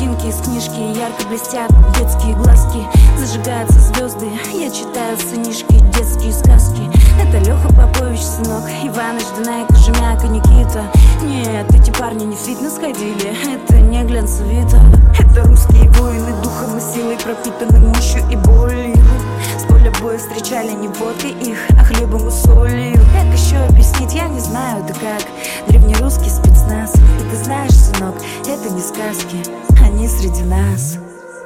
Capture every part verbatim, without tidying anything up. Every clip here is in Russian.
Картинки из книжки ярко блестят детские глазки. Зажигаются звезды, я читаю сынишки, детские сказки. Это Леха Попович, сынок, Иваныч, Данайка, Кожемяка, Никита. Нет, эти парни не в фитнес ходили, это не глянцевито. Это русские воины, духом и силой пропитаны мощью и болью. С поля боя встречали не водкой их, а хлебом и солью. Как еще объяснить, я не знаю, да как. Древнерусский спецназ. И ты знаешь, сынок, это не сказки, они среди нас.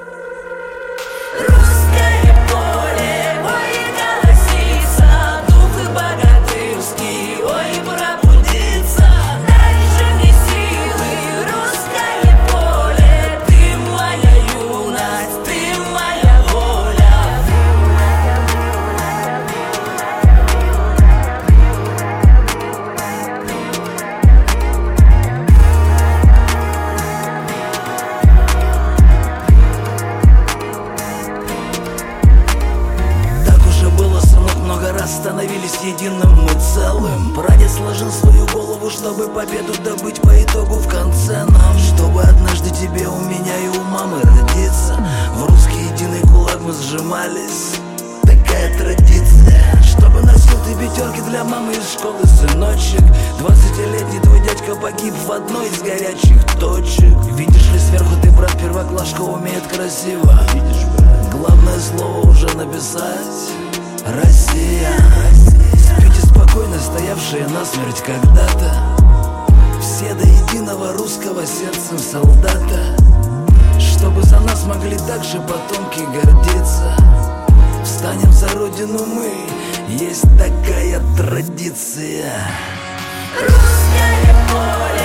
Русское поле, ой, голосится, дух и богатырский, ой, пробудится. Дай же мне силы, русское поле, ты моя юность, ты моя воля. Становились единым мы целым. Прадед сложил свою голову, чтобы победу добыть по итогу в конце нам. Чтобы однажды тебе, у меня и у мамы родиться. В русский единый кулак мы сжимались. Такая традиция. Чтобы носил ты пятерки для мамы из школы, сыночек. Двадцатилетний твой дядька погиб в одной из горячих точек. Видишь ли, сверху ты, брат, первоклашка умеет красиво. Главное слово уже написать. Россия, спите спокойно, стоявшие насмерть когда-то. Все до единого русского сердцем солдата. Чтобы за нас могли также потомки гордиться. Встанем за родину мы, есть такая традиция. Русское поле.